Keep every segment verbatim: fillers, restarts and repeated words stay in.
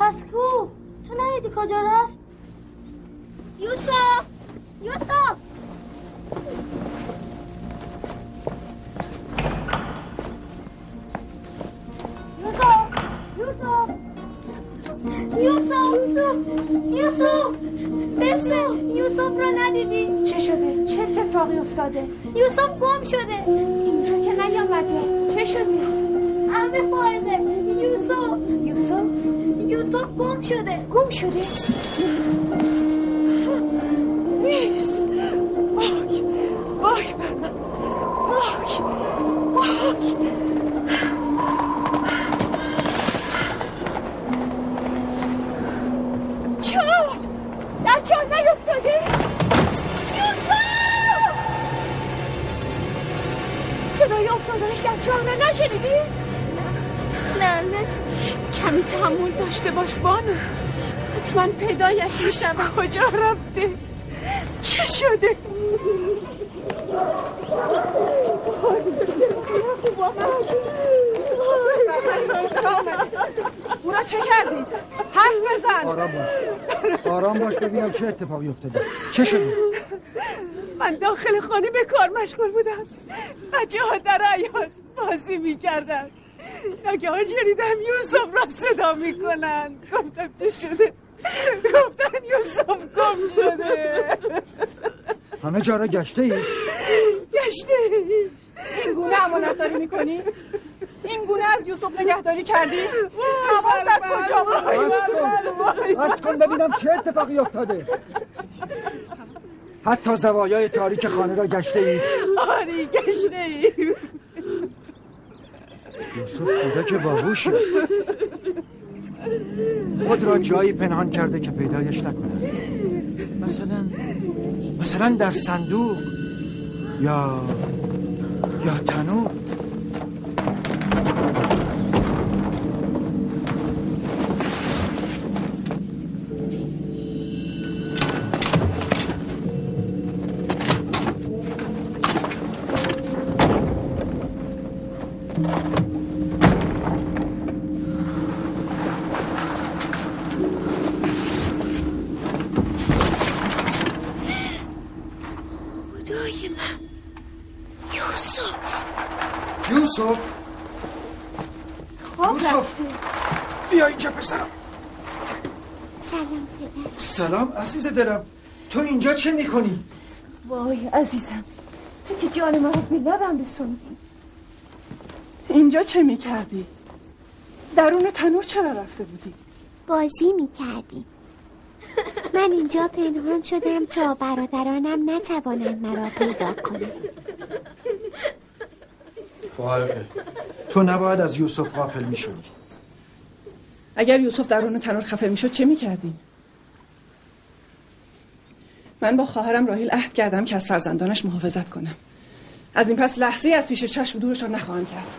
پس کو؟ تو ندیدی کجا رفت؟ یوسف! یوسف! یوسف! یوسف! یوسف! بسم یوسف را ندیدی؟ چه شده؟ چه اتفاقی افتاده؟ یوسف گم شده. اینجا که نیامده. چه شده؟ عمه فائقه یوسف یوسف؟ یوسف گم شده. گم شده؟ نیست. وای وای بر من. وای وای. چاه در چاه نیفتاده؟ یوسف! صدای افتادنش در چاه را نشنیدید؟ نه نه کمی تحمل داشته باش بانو، حتما پیدایش میشم. کجا رفته؟ چه شده؟ او را چه کردید؟ حرف بزن. آرام باش آرام باش ببینم چه اتفاقی افتاده. چه شده؟ من داخل خانه به کار مشغول بودم. بچه ها در حیاط بازی میکردن. ناگهان شنیدم یوسف را صدا میکنن. گفتم چه شده؟ گفتن یوسف گم شده. همه جا را گشته ای؟ گشته ای. این گونه امانت داری میکنی؟ این گونه از یوسف نگهداری کردی؟ حواست کجا بود؟ بس کن ببینم چه اتفاقی افتاده. حتی زوایای تاریک خانه را گشته اید؟ آری گشته ای. یوسف کودک باهوشی است. خود را جایی پنهان کرده که پیدایش نکنه. مثلا مثلا در صندوق یا یا تنور. یوسف خواب رفته. بیا اینجا پسرم. سلام پدر. سلام عزیز دلم. تو اینجا چه میکنی؟ وای عزیزم، تو که جان من رو به لبم رسوندی. اینجا چه میکردی؟ درون تنور چرا رفته بودی؟ بازی میکردیم. من اینجا پنهان شدم تا برادرانم نتوانند مرا پیدا کنند. فائقه، تو نباید از یوسف غافل میشدی. اگر یوسف درون تنور خفه میشد چه میکردیم؟ من با خواهرم راحیل عهد کردم که از فرزندانش محافظت کنم. از این پس لحظه از پیش چشم دورشان نخواهم کرد.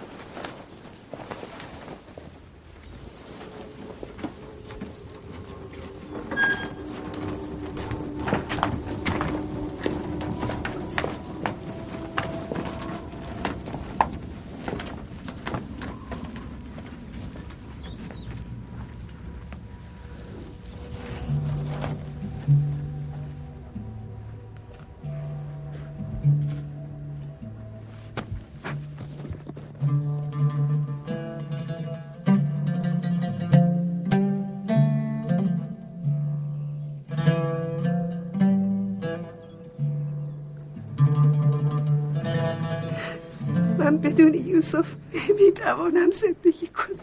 من بدون یوسف نمیتوانم زندگی کنم.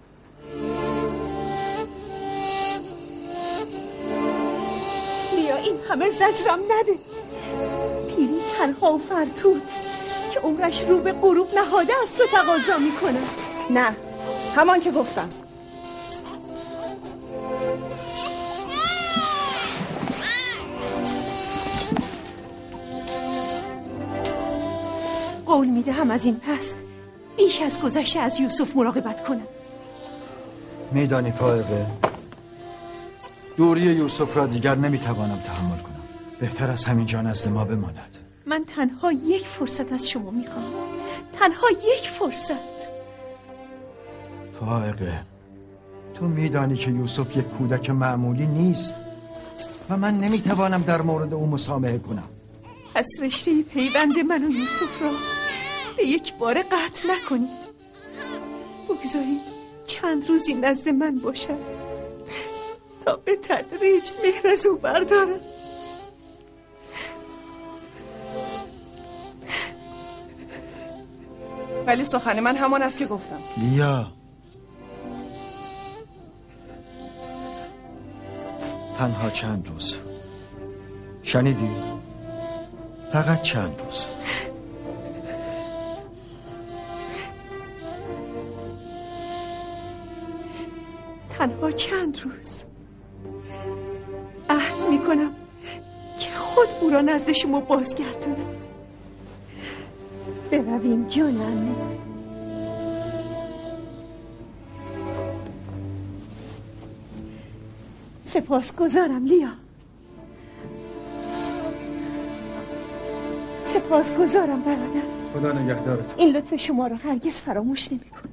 بیا این همه زجرم نده. پیری تنها و فرتود که عمرش رو به غروب نهاده از تو تقاضا میکنه. نه، همان که گفتم. قول میدهم از این پس بیش از گذشته از یوسف مراقبت کنم. میدانی فائقه، دوری یوسف را دیگر نمیتوانم تحمل کنم. بهتر از همینجا نزد ما بماند. من تنها یک فرصت از شما میخوام. تنها یک فرصت. فائقه، تو تو میدانی که یوسف یک کودک معمولی نیست و من نمیتوانم در مورد او مسامحه کنم. پس رشته پیوند من و یوسف را به یک بار قطع نکنید. بگذارید چند روزی نزد من باشد تا به تدریج مهر از او بردارم. ولی سخن من همان است که گفتم. لیا، تنها چند روز. شنیدی؟ فقط چند روز. تنها چند روز. عهد میکنم که خود او را نزد شما بازگردانم. برویم جانم. سپاسگزارم لیا. سپاسگزارم برادر. خدا نگهدارت. این لطف شما را هرگز فراموش نمی‌کنم.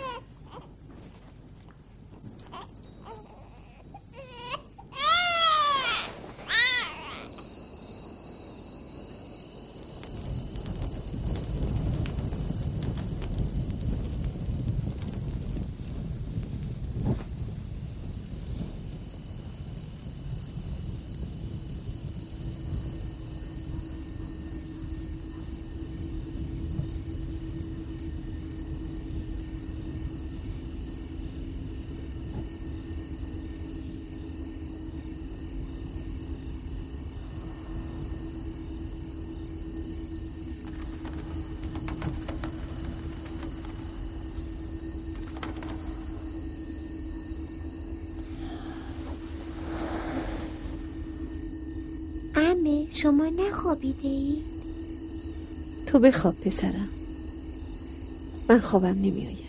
عمه شما نخوابیده ای؟ تو بخواب پسرم، من خوابم نمی آید.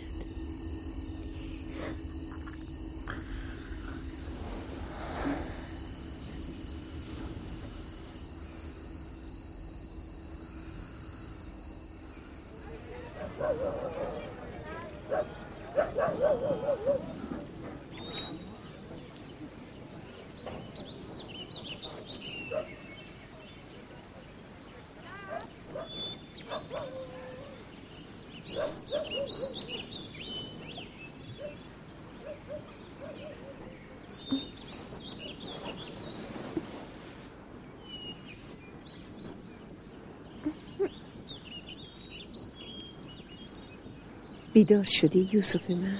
بیدار شدی یوسف من؟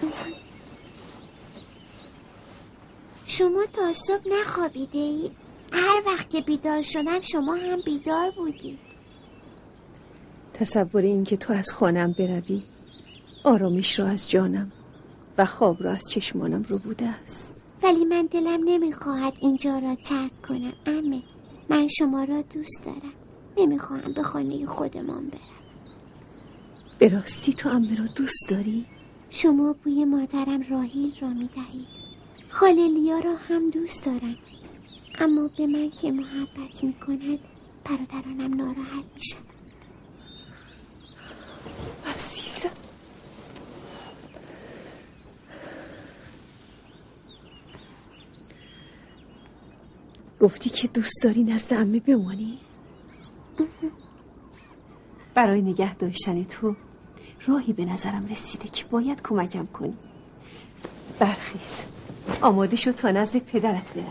شما تا صبح نخوابیده ای؟ هر وقت که بیدار شدم شما هم بیدار بودی. تصور این که تو از خانم بروی آرامش را از جانم و خواب را از چشمانم رو بوده است. ولی من دلم نمیخواهد اینجا را ترک کنم عمه. من شما را دوست دارم. نمیخواهم به خانه خودمان برم. به راستی تو عمه را دوست داری؟ شما بوی مادرم راهیل را میدهید. خاله لیا را هم دوست دارم، اما به من که محبت میکند برادرانم ناراحت میشن. عزیزم گفتی که دوست داری نزد عمه بمانی؟ برای نگه داشتن تو راهی به نظرم رسیده که باید کمکم کنی. برخیز، آماده شو تا نزد پدرت بروی.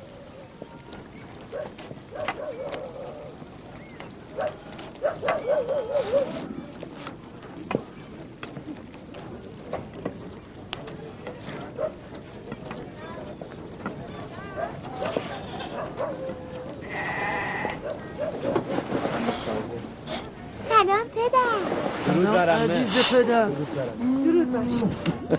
سلام پدر. درود بر عمه. عزیز پدر. درود بر شما.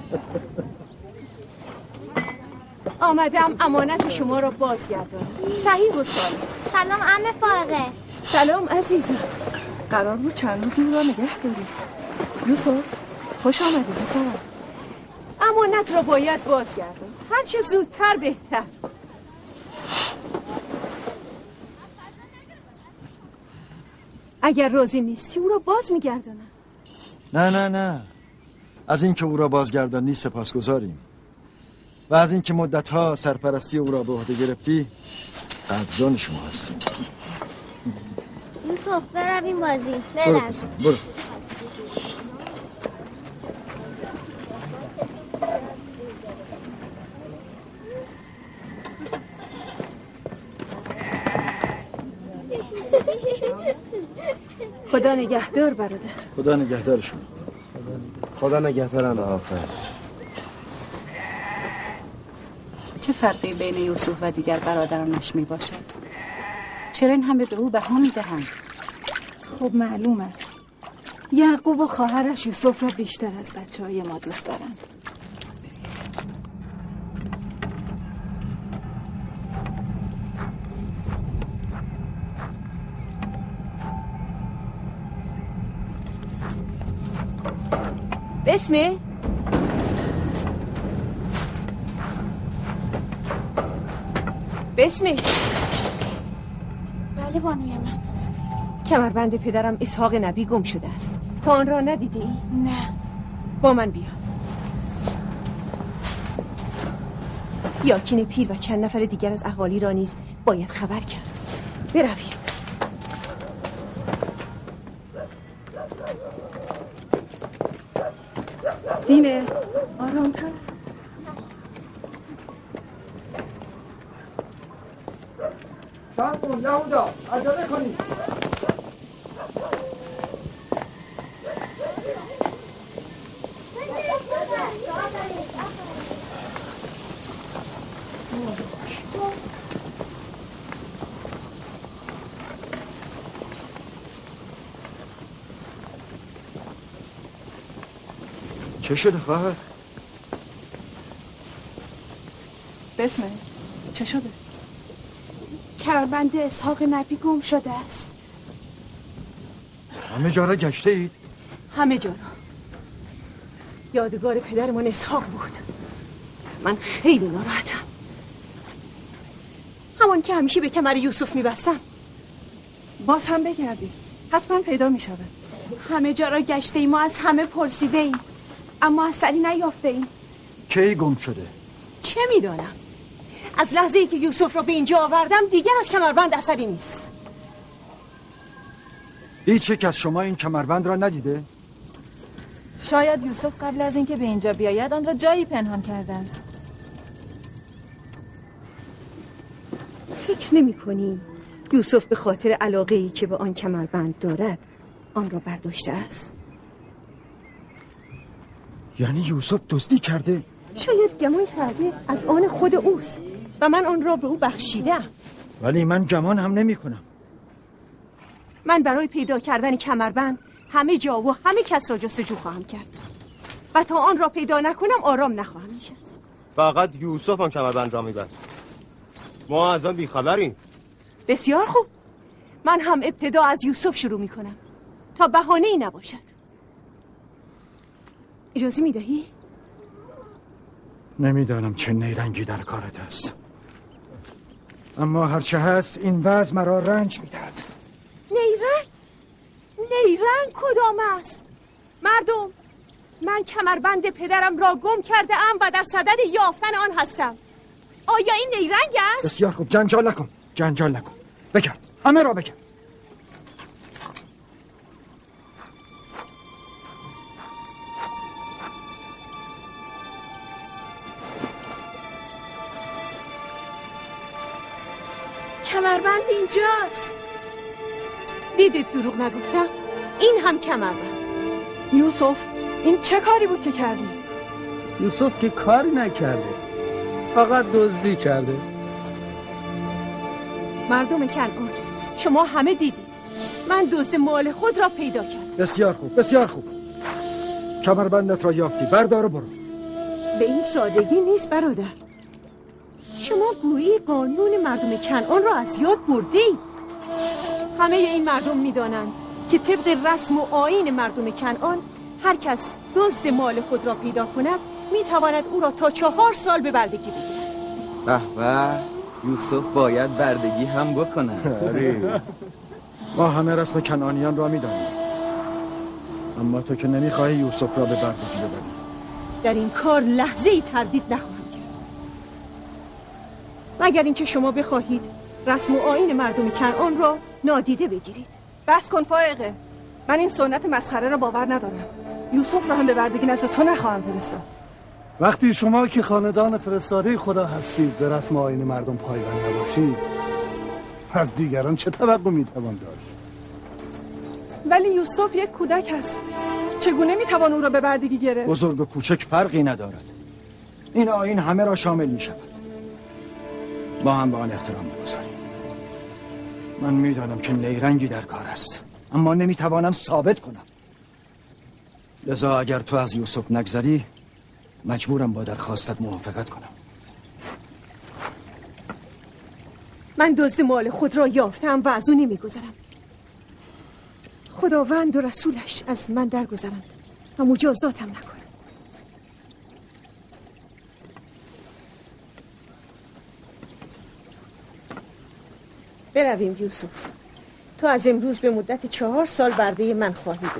آمدم امانت شما را بازگردانم. صحیح و سالم. سلام عمه فائقه. سلام عزیزم. قرار بود چند روزی او را نگه داری. یوسف خوش آمدی پسرم. امانت را باید بازگردان، هر چه زودتر بهتر. اگر راضی نیستی او را باز میگردانم. نه نه نه، از اینکه او را بازگردانی سپاسگزاریم. و از اینکه مدت‌ها سرپرستی او را به عهده گرفتی قدردان شما هستیم. یوسف برویم بازی. برو برو. برو. خدا نگهدار برادر. خدا نگهدار شما. خدا نگهدارم. آفرین. چه فرقی بین یوسف و دیگر برادرانش می باشد؟ چرا این همه به او بها می دهند؟ خب معلوم است یعقوب و خواهرش یوسف را بیشتر از بچه های ما دوست دارند. بسمه؟ بسمه؟ بله بانوی من. کمربند پدرم اسحاق نبی گم شده است. تا آن را ندیده ای؟ نه. با من بیا. یاکین پیر و چند نفر دیگر از اهالی را نیز باید خبر کرد. برویم. دینه آرامتر. صبر کن یهودا، عجله کنید. چه شده خواهر؟ بسمه چه شده؟ کمربند اسحاق نبی گم شده است. همه جا را گشته اید؟ همه جا را. یادگار پدرمان اسحاق بود. من خیلی ناراحتم. همان که همیشه به کمر یوسف میبستم. باز هم بگردی حتما پیدا میشود. همه جا را گشته ایم و از همه پرسیده ایم اما اثری نیافته ایم. کی گم شده؟ چه میدانم. از لحظه ای که یوسف را به اینجا آوردم دیگر از کمربند اثری نیست. هیچ یک از شما این کمربند را ندیده؟ شاید یوسف قبل از اینکه به اینجا بیاید آن را جایی پنهان کرده است. فکر نمی کنی یوسف به خاطر علاقه ای که به آن کمربند دارد آن را برداشته است؟ یعنی یوسف دزدی کرده؟ شاید گمان کرده از آن خود اوست و من آن را به او بخشیدم. ولی من گمان هم نمی کنم. من برای پیدا کردن کمربند همه جا و همه کس را جستجو خواهم کرد و تا آن را پیدا نکنم آرام نخواهم نشست. فقط یوسف آن کمربند را می‌بست. ما از آن بیخبریم. بسیار خوب. من هم ابتدا از یوسف شروع میکنم تا بهانه‌ای نباشد. اجازه میدهی؟ نمیدانم چه نیرنگی در کارت است، اما هرچه هست این وضع مرا رنج میدهد. نیرنگ؟ نیرنگ کدام است؟ مردم، من کمربند پدرم را گم کرده ام و در صدد یافتن آن هستم. آیا این نیرنگ است؟ بسیار خوب، جنجال نکن، جنجال نکن. بگرد، همه را بگرد. کمربند اینجاست. دیدید دروغ نگفتم؟ این هم کمربند. یوسف این چه کاری بود که کردی؟ یوسف که کاری نکرده، فقط دزدی کرده. مردم کنعان، شما همه دیدید من دزد مال خود را پیدا کردم. بسیار خوب، بسیار خوب. کمربندت را یافتی، بردار و برو. به این سادگی نیست برادر. شما گویی قانون مردم کنعان را از یاد بردید. همه این مردم می‌دانند که طبق رسم و آیین مردم کنعان هر کس دزد مال خود را پیدا کند می‌تواند او را تا چهار سال به بردگی بگیرد. به به، یوسف باید بردگی هم بکنه. ما همه رسم کنعانیان را می‌دانیم، اما تو که نمی‌خواهی یوسف را به بردگی ببری. در این کار لحظه‌ای تردید نخواهم کرد. مگر اینکه شما بخواهید رسم و آیین مردم کنعان را نادیده بگیرید. بس کن فائقه، من این سنت مسخره را باور ندارم. یوسف را هم به بردگی نزد تو نخواهم فرستاد. وقتی شما که خاندان فرستاده خدا هستید به رسم و آیین مردم پایبند نباشید، از دیگران چه توقع میتوان داشت؟ ولی یوسف یک کودک است، چگونه میتوان او را به بردگی گرفت؟ بزرگ و کوچک فرقی ندارد. این آیین همه را شامل میشود. با هم به آن احترام بگذاریم. من میدانم که نیرنگی در کار است، اما نمیتوانم ثابت کنم. لذا اگر تو از یوسف نگذری مجبورم با درخواستت موافقت کنم. من دزد مال خود را یافتم و از او نمیگذرم. خداوند و رسولش از من درگذرند و مجازاتم نکنند. برویم یوسف. تو از امروز به مدت چهار سال برده من خواهی بود.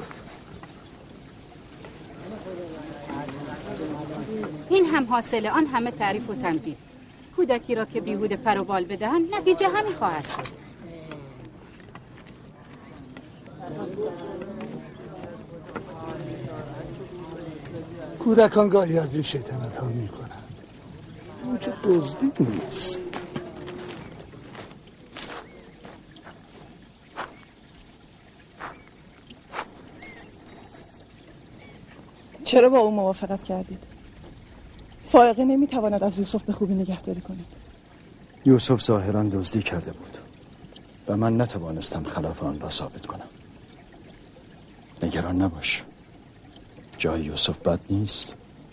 این هم حاصل آن همه تعریف و تمجید. کودکی را که بیهوده پر و بال بدهند نتیجه همین خواهد شد. کودکان گاهی از این شیطنت ها می کنند. اون که دزدی نیست. چرا با او موافقت کردید؟ فائقه نمیتواند از یوسف به خوبی نگهداری کند. یوسف ظاهراً دزدی کرده بود و من نتوانستم خلاف آن را ثابت کنم. نگران نباش، جای یوسف بد نیست.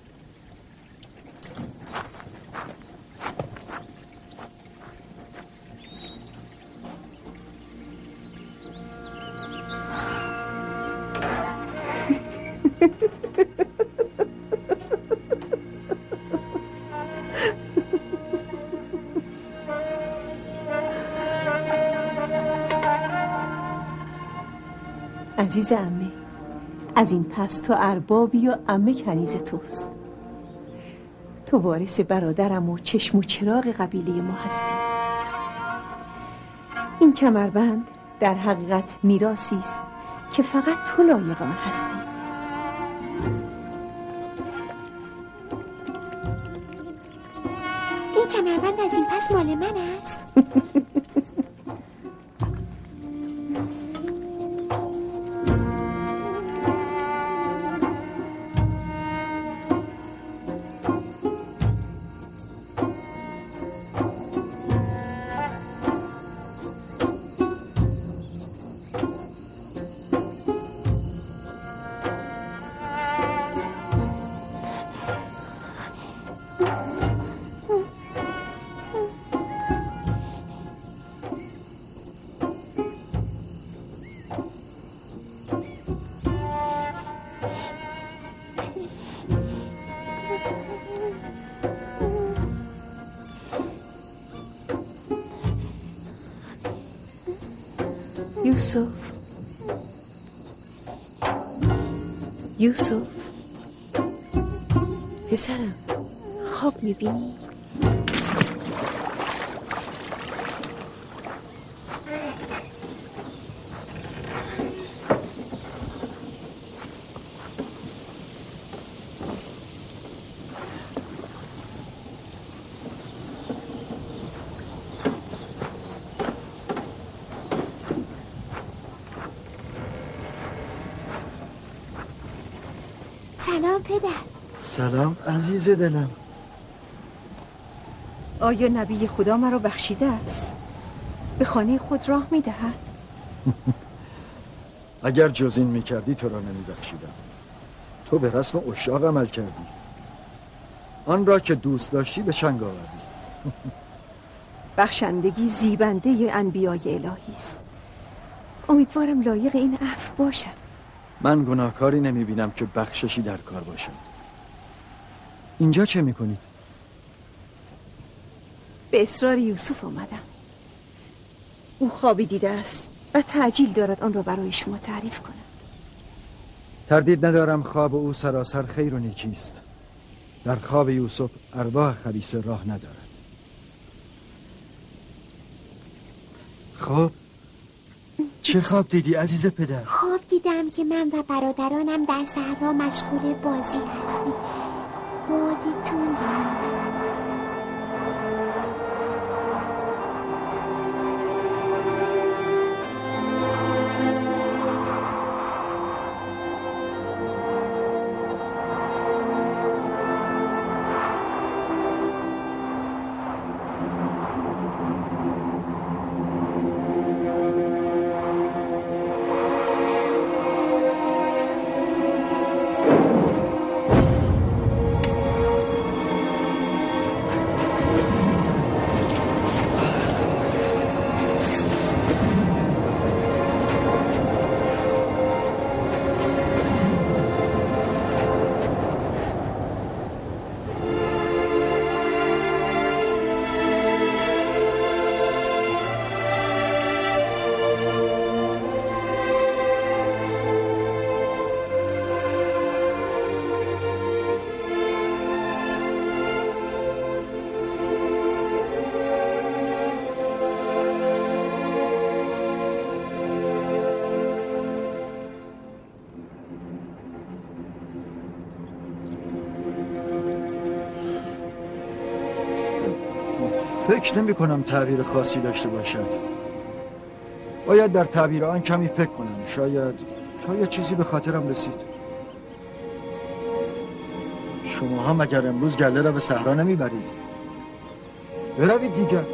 عزیز عمه، از این پس تو اربابی و عمه کنیز توست. تو وارث برادرم و چشم و چراغ قبیله ما هستی. این کمربند در حقیقت میراثی است که فقط تو لایق آن هستی. این کمربند از این پس مال من است. یوسف یوسف پسرم، خواب میبینی؟ سلام پدر. سلام عزیز دلم. آیا نبی خدا مرا بخشیده است؟ به خانه خود راه میدهد؟ اگر جز این میکردی تو را نمیبخشیدم. تو به رسم عشاق عمل کردی، آن را که دوست داشتی به چنگ آوردی. بخشندگی زیبنده انبیای الهی است. امیدوارم لایق این عفو باشم. من گناهکاری نمیبینم که بخششی در کار باشد. اینجا چه میکنید؟ به اصرار یوسف آمدم. او خوابی دیده است و تعجیل دارد آن را برای شما تعریف کند. تردید ندارم خواب او سراسر خیر و نیکی است. در خواب یوسف ارواح خبیثه راه ندارد. خب چه خواب دیدی عزیز پدر؟ خواب دیدم که من و برادرانم در صحرا مشغول بازی هستیم. بادی تون فکر نمی کنم تعبیر خاصی داشته باشد. باید در تعبیر آن کمی فکر کنم. شاید شاید چیزی به خاطرم رسید. شما هم اگر امروز گله را به صحرا نمی برید بروید دیگر.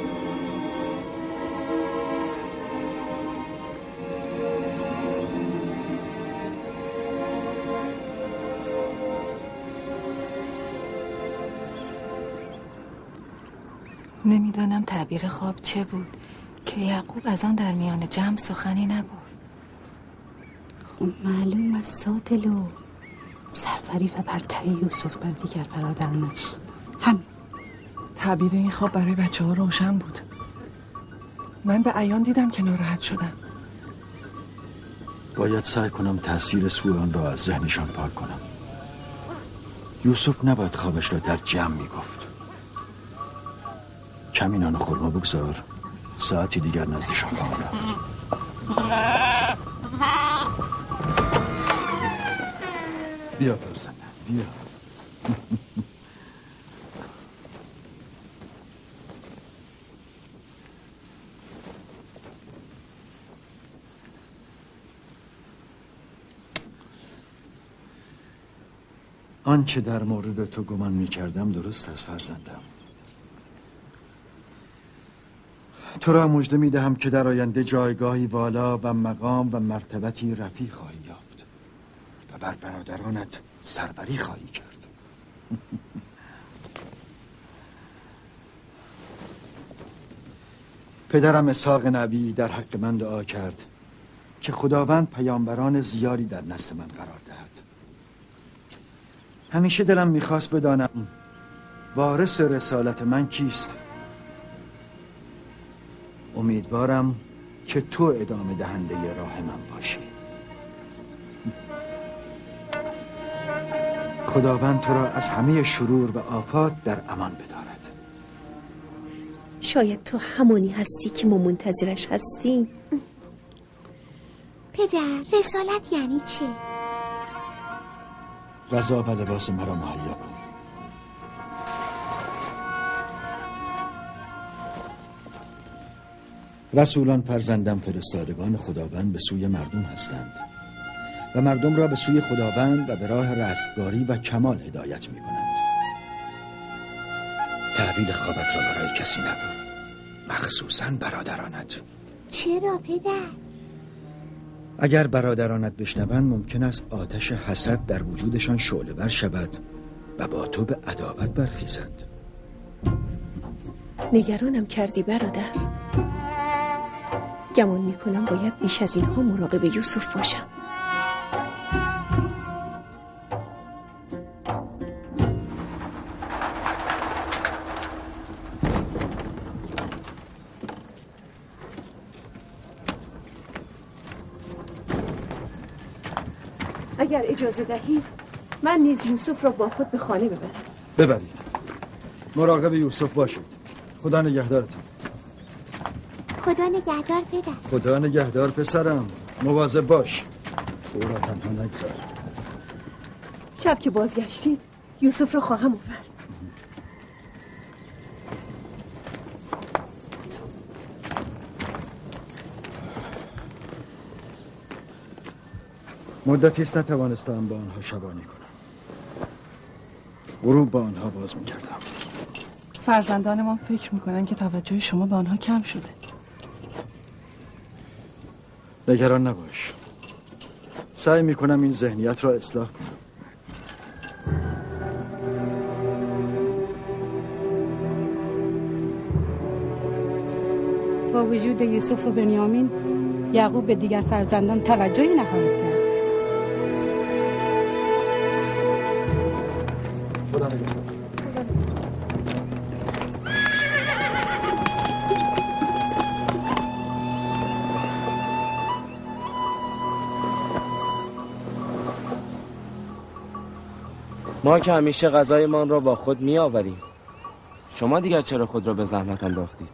نمیدانم تعبیر خواب چه بود که یعقوب از آن در میان جمع سخنی نگفت. خب معلوم از سادلو سرفری و برتری یوسف بر دیگر برادرانش هم. تعبیر این خواب برای بچه ها روشن بود. من به عیان دیدم که ناراحت شدن. باید سعی کنم تاثیر سوء آن را از ذهنشان پاک کنم. یوسف نباید خوابش را در جمع میگفت. کمی نان و خرما بگذار، ساعتی دیگر نزدشان خواهم رفت. بیا فرزندم بیا. آنچه در مورد تو گمان می کردم درست است فرزندم. تو را مژده می دهم که در آینده جایگاهی والا و مقام و مرتبتی رفیع خواهی یافت و بر برادرانت سروری خواهی کرد. پدرم اسحاق نبی در حق من دعا کرد که خداوند پیامبران زیادی در نسل من قرار دهد. همیشه دلم میخواست بدانم وارث رسالت من کیست. امیدوارم که تو ادامه دهنده راه من باشی. خداوند تو را از همه شرور و آفات در امان بدارد. شاید تو همونی هستی که ما منتظرش هستیم. پدر، رسالت یعنی چه؟ غذا و لباس مرا مهیا کن. رسولان فرزندم فرستادگان خداوند به سوی مردم هستند و مردم را به سوی خداوند و به راه رستگاری و کمال هدایت می کنند. تعبیر خوابت را برای کسی نگو، مخصوصاً برادرانت. چرا پدر؟ اگر برادرانت بشنوند ممکن است آتش حسد در وجودشان شعله ور شود و با تو به عداوت برخیزند. نگرانم کردی برادر. گمان میکنم باید بیش از اینها مراقب یوسف باشم. اگر اجازه دهید من نیز یوسف را با خود به خانه ببرم. ببرید. مراقب یوسف باشید. خدا نگهدارتون. خدا نگهدار پدر. خدا نگهدار پسرم، مواظب باش، او را تنها نگذار. شب که بازگشتید یوسف رو خواهم آورد. مدتی است نتوانستم با آنها شبانی کنم. غروب با آنها باز می‌کردم. فرزندان ما فکر میکنن که توجه شما به آنها کم شده. نگران نباش، سعی میکنم این ذهنیت را اصلاح کنم. با وجود یوسف و بنیامین، یعقوب به دیگر فرزندان توجهی نخواهد کرد. خدا نگهدار. ما که همیشه غذایمان را با خود می آوریم. شما دیگر چرا خود را به زحمت انداختید؟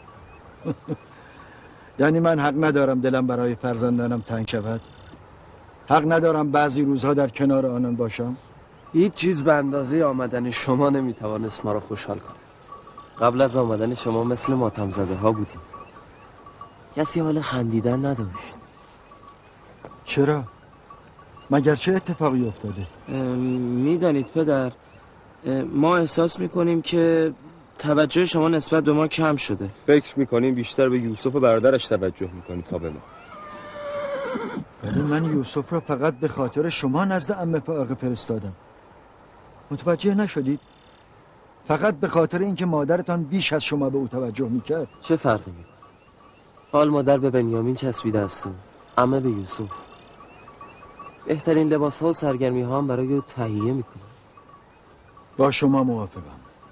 یعنی من حق ندارم دلم برای فرزندانم تنگ شود؟ حق ندارم بعضی روزها در کنار آنان باشم؟ هیچ چیز به اندازه آمدن شما نمیتوانست ما را خوشحال کنه. قبل از آمدن شما مثل ماتم زده ها بودیم. کسی حال خندیدن نداشت. چرا؟ مگر چه اتفاقی افتاده؟ میدانید پدر، ما احساس میکنیم که توجه شما نسبت به ما کم شده. فکر میکنیم بیشتر به یوسف و برادرش توجه میکنید تا به ما. ولی من یوسف را فقط به خاطر شما نزد عمه فائقه فرستادم. متوجه نشدید؟ فقط به خاطر اینکه مادرتان بیش از شما به او توجه میکرد. چه فرقی میکنه؟ حال مادر به بنیامین چسبیده است و عمه به یوسف. بهترین لباس ها و سرگرمی ها هم برای او تهیه میکنه. با شما موافقم،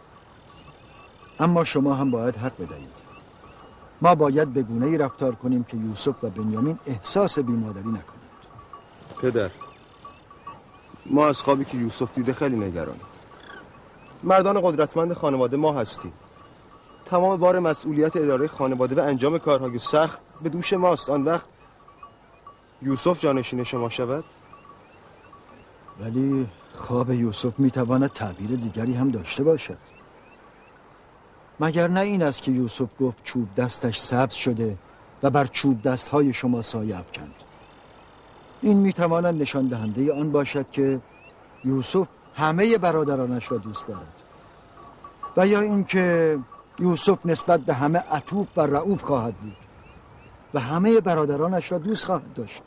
اما شما هم باید حق بدهید. ما باید به گونه‌ای رفتار کنیم که یوسف و بنیامین احساس بیمادری نکنند. پدر، ما از خوابی که یوسف دیده خیلی نگرانیم. مردان قدرتمند خانواده ما هستیم. تمام بار مسئولیت اداره خانواده و انجام کارهای سخت به دوش ماست. آن وقت یوسف جانشین شما شود؟ ولی خواب یوسف میتواند تعبیر دیگری هم داشته باشد. مگر نه این است که یوسف گفت چوب دستش سبز شده و بر چوب دستهای شما سایه افکند؟ این میتواند نشان دهنده آن باشد که یوسف همه برادرانش را دوست دارد، و یا اینکه یوسف نسبت به همه عطوف و رئوف خواهد بود و همه برادرانش را دوست خواهد داشت.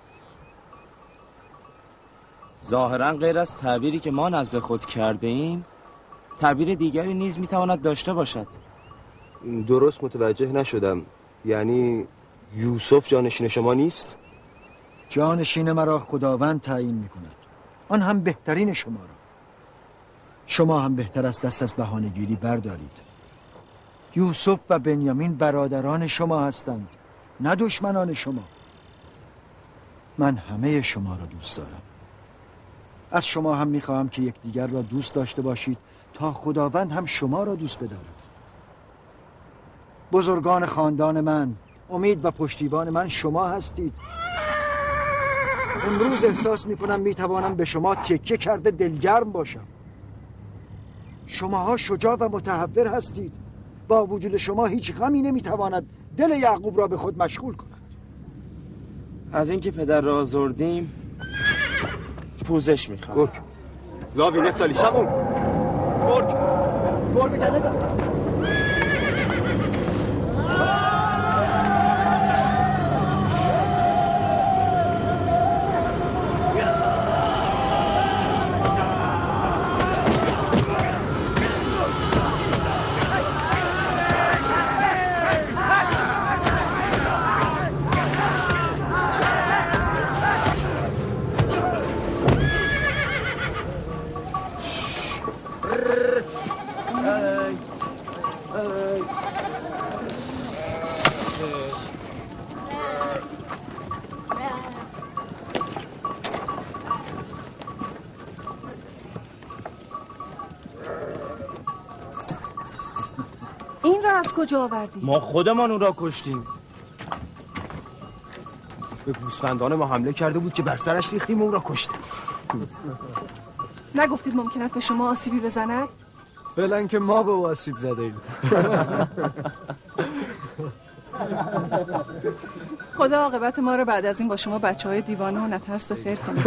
ظاهرا غیر از تعبیری که ما نزد خود کرده ایم، تعبیر دیگری نیز میتواند داشته باشد. درست متوجه نشدم. یعنی یوسف جانشین شما نیست؟ جانشین مرا خداوند تعیین میکند، آن هم بهترین شما را. شما هم بهتر است دست از بهانه‌گیری بردارید. یوسف و بنیامین برادران شما هستند، نه دشمنان شما. من همه شما را دوست دارم. از شما هم میخواهم که یکدیگر را دوست داشته باشید تا خداوند هم شما را دوست بدارد. بزرگان خاندان من، امید و پشتیبان من شما هستید. امروز احساس میکنم میتوانم به شما تکیه کرده دلگرم باشم. شماها شجاع و متحور هستید. با وجود شما هیچ غمی نمیتواند دل یعقوب را به خود مشغول کند. از اینکه پدر را آزردیم پوزش میخوام. گرگ لاوی نفتالی شبون گرگ گرگ بگم از کجا آوردی؟ ما خودمان اون را کشتیم. به گوسفندان ما حمله کرده بود که بر سرش ریختیم و اون را کشتیم. نگفتید ممکن است به شما آسیبی بزند؟ فعلا که ما به او آسیب زده ایم. خدا عاقبت ما رو بعد از این با شما بچه های دیوانه و نترس به خیر کنه.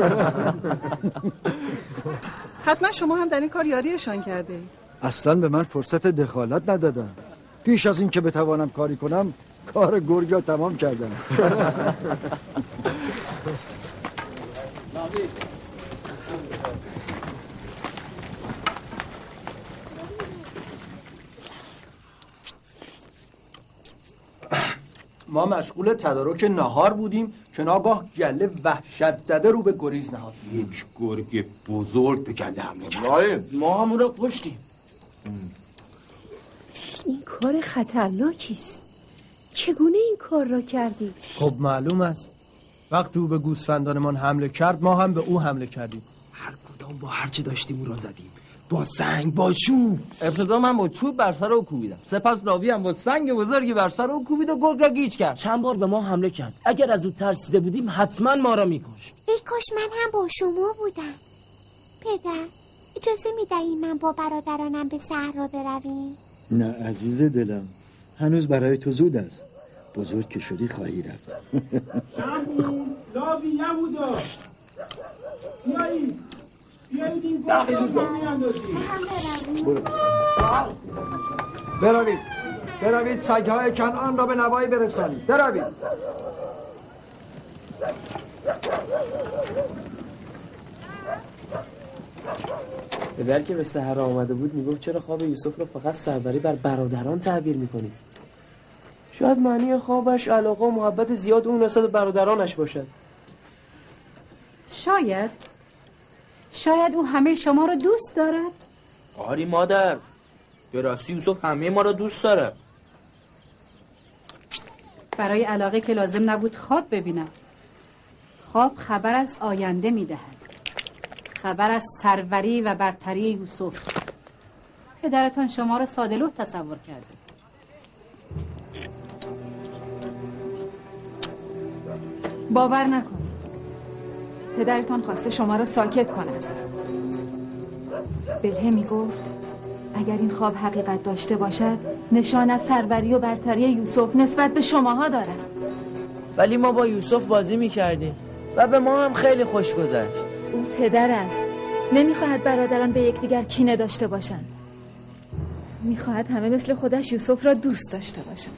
حتما شما هم در این کار یاریشان کرده اید. اصلا به من فرصت دخالت ندادن. پیش از این که بتوانم کاری کنم کار گرگا تمام کردم. ما مشغول تدارک نهار بودیم که ناگاه گله وحشت زده رو به گریز نهاد. یک گرگ بزرگ به گله حمله کرد. ما همون را کشتیم. این کار خطرناکی است. چگونه این کار را کردی؟ خب معلوم است. وقتی او به گوسفندانمان حمله کرد ما هم به او حمله کردیم. هر کدام با هر چی داشتیم او را زدیم. با سنگ، با چوب. ابتدا من با چوب بر سر او کوبیدم، سپس راوی هم با سنگ بزرگی بر سر او کوبید و گرگ را گیج کرد. چند بار به ما حمله کرد. اگر از او ترسیده بودیم حتما ما را میکشت. ای کاش من هم با شما بودم. پدر اجازه میدهی من با برادرانم به صحرا برویم؟ نه عزیز دلم، هنوز برای تو زود است. بزرگ که شدی خواهی رفت. شمبو لاوی یهودا بیایی بیایید این گرگ را میاندازیم. بروید بروید سگهای کنعان را به نوایی برسانید. بروید. پدر که به صحرا آمده بود میگفت چرا خواب یوسف رو فقط سربری بر برادران تعبیر میکنید؟ شاید معنی خوابش علاقه و محبت زیاد اون نسبت برادرانش باشد. شاید شاید او همه شما رو دوست دارد. آری مادر، به راستی یوسف همه ما را دوست داره. برای علاقه که لازم نبود خواب ببینم. خواب خبر از آینده میدهد، خبر از سروری و برتری یوسف. پدرتان شما را ساده‌لوح تصور کرده. باور نکنید، پدرتان خواسته شما را ساکت کند. بلهه می گفت اگر این خواب حقیقت داشته باشد نشان از سروری و برتری یوسف نسبت به شماها دارد. ولی ما با یوسف بازی میکردیم و به ما هم خیلی خوش گذشت. او پدر است، نمیخواهد برادران به یکدیگر کینه داشته باشند. میخواهد همه مثل خودش یوسف را دوست داشته باشند.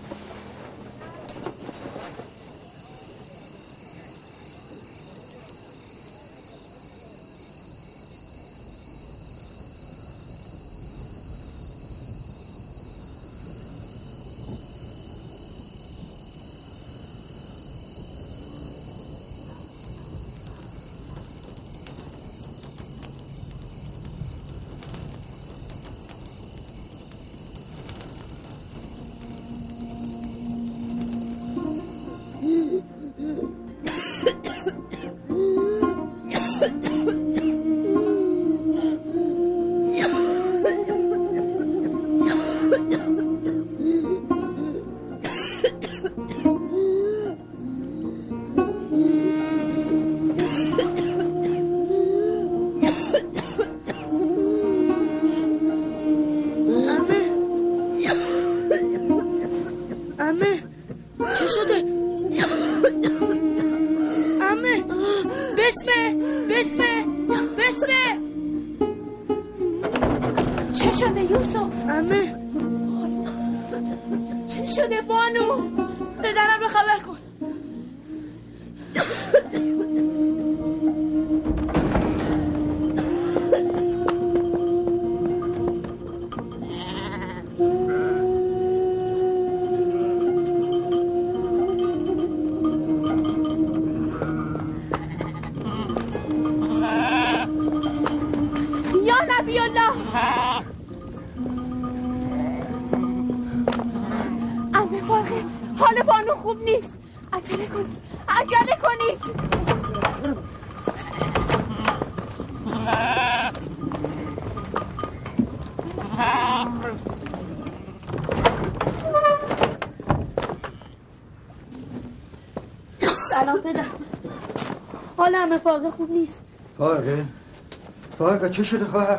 سلام پدر. حال همه فائقه خوب نیست. فائقه؟ فائقه چه شده خواهر؟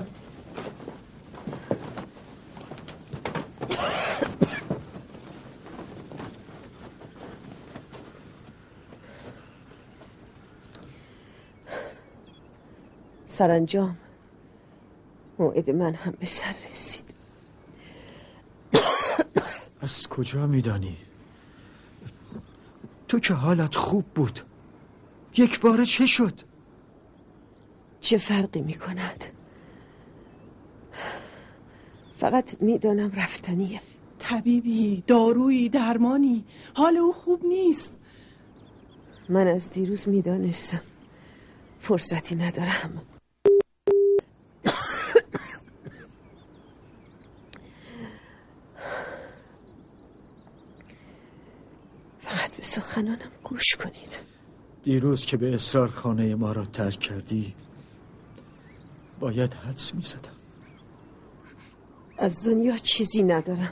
سرانجام موعد من هم به سر رسید. از کجا میدانی؟ تو که حالت خوب بود، یک باره چه شد؟ چه فرقی میکند؟ فقط میدانم رفتنیه. طبیبی، دارویی، درمانی، حال او خوب نیست. من از دیروز میدانستم فرصتی ندارم. فقط به سخنانم گوش کنید. دیروز که به اصرار خانه ما را ترک کردی باید حدس می زدم. از دنیا چیزی ندارم.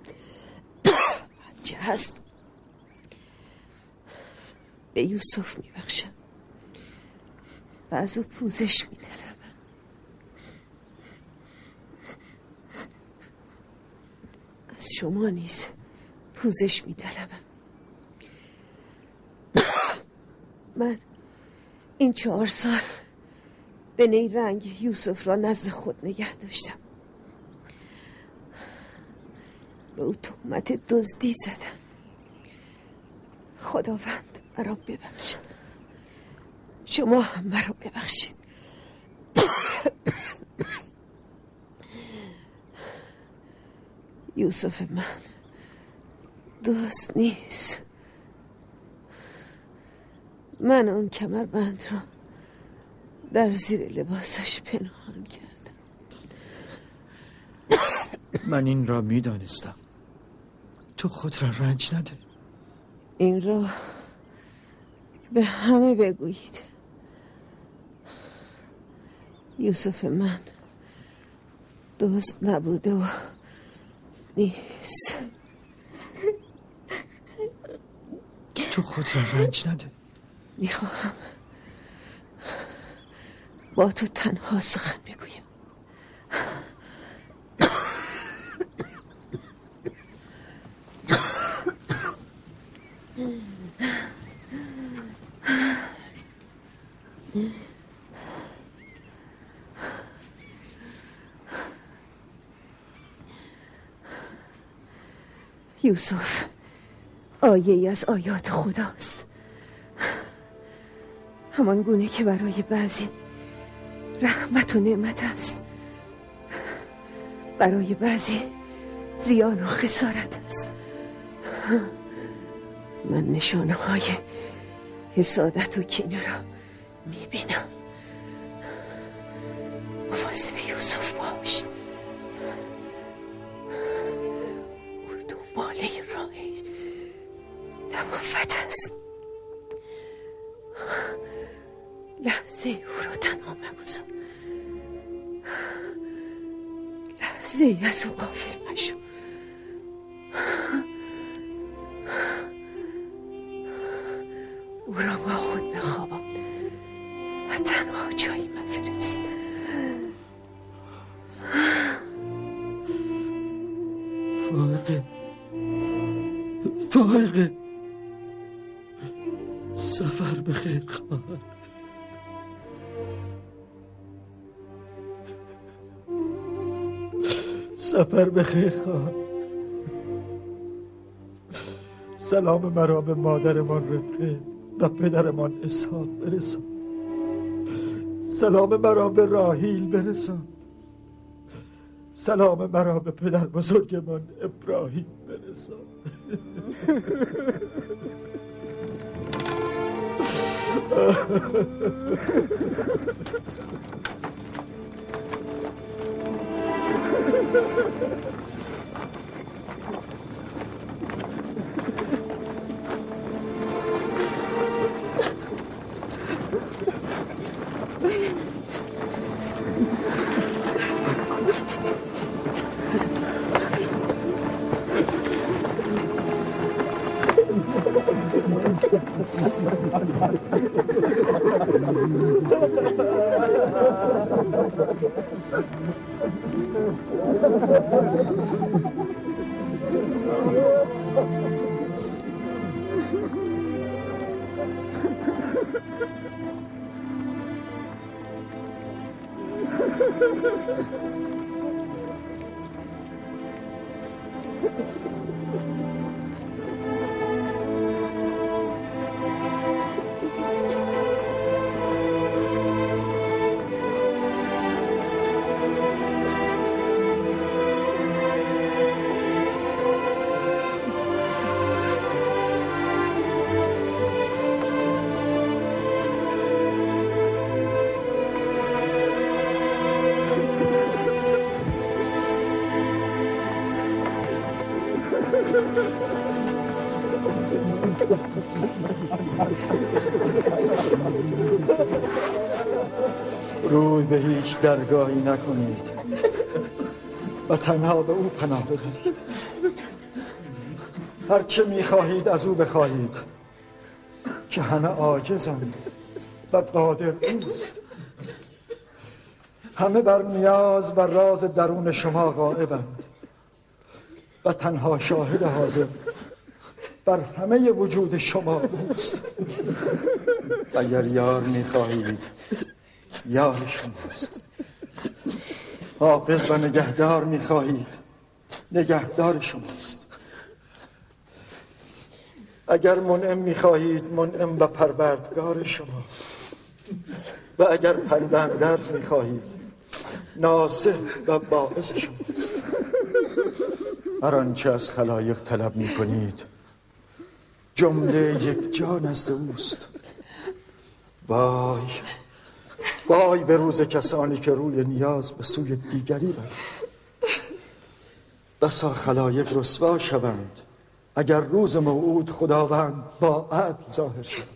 هرچه هست به یوسف می بخشم و از او پوزش می طلبم. از شما نیز پوزش می طلبم. من این چهار سال به نیرنگ یوسف را نزد خود نگه داشتم. به او تهمت دزدی زدم. خداوند مرا ببخشد. شما هم مرا ببخشید. یوسف من دزد نیست. من اون کمربند را در زیر لباسش پنهان کردم. من این را می دانستم. تو خود را رنج نده. این را به همه بگویید. یوسف من دزد نبوده و نیست. تو خود را رنج نده. میخواهم با تو تنها سخن بگویم. یوسف آیه ای از آیات خداست. همان گونه که برای بعضی رحمت و نعمت است، برای بعضی زیان و خسارت است. من نشانه های حسادت و کینه را میبینم. مواظب یوسف باش. او دنباله راه نبوت است. لحظه او را تنها مگذار. لحظه ای از او غافل مشو. او را با خود بخوابان و تنها جایی مفرست. فائقه فائقه سفر بخیر خواهر. سفر بخیر خواهر. سلام مرا به مادرمان رفقه و پدرمان اسحاق برسان. سلام مرا به راهیل برسان. سلام مرا به پدر بزرگمان ابراهیم برسان. روی به هیچ درگاهی نکنید و تنها به او پناه ببرید. هرچه میخواهید از او بخواهید که همه عاجزند و قادر اوست. همه بر نیاز و راز درون شما غائبند و تنها شاهد حاضر بر همه وجود شما اوست. اگر یار میخواهید یار شماست. حافظ و نگهدار میخواهید نگهدار شماست. اگر منعم میخواهید منعم و پروردگار شماست. و اگر پنداندرز میخواهید ناصح و باعث شماست. هر آنچه از خلایق طلب میکنید جمله یک جا نزد اوست. وای وای به روز کسانی که روی نیاز به سوی دیگری برند. بسا خلایق رسوا شوند اگر روز موعود خداوند با عدل ظاهر شود.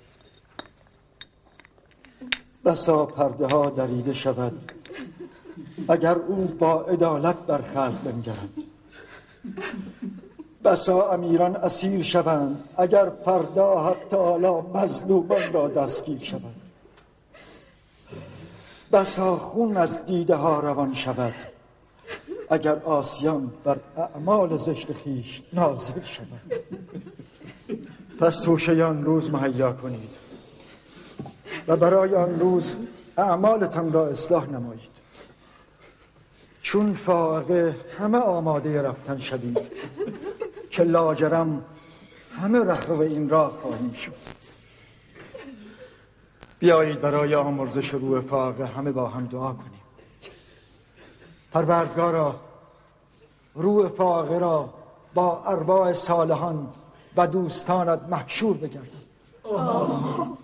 بسا پرده ها دریده شود اگر او با عدالت بر خلق بنگرد. بسا امیران اسیر شوند اگر فردا حق تعالی مظلومان را دستگیر شود. بسا خون از دیده ها روان شود اگر آسیان بر اعمال زشت خویش نازل شود. پس توشه آن روز مهیا کنید و برای آن روز اعمالتان را اصلاح نمایید. چون فائقه همه آماده رفتن شدید که لاجرم همه رهرو این راه خواهیم شد. بیایید برای آمرزش روح فائقه همه با هم دعا کنیم. پروردگارا روح فائقه را با ارواح صالحان و دوستانت محشور بگردان.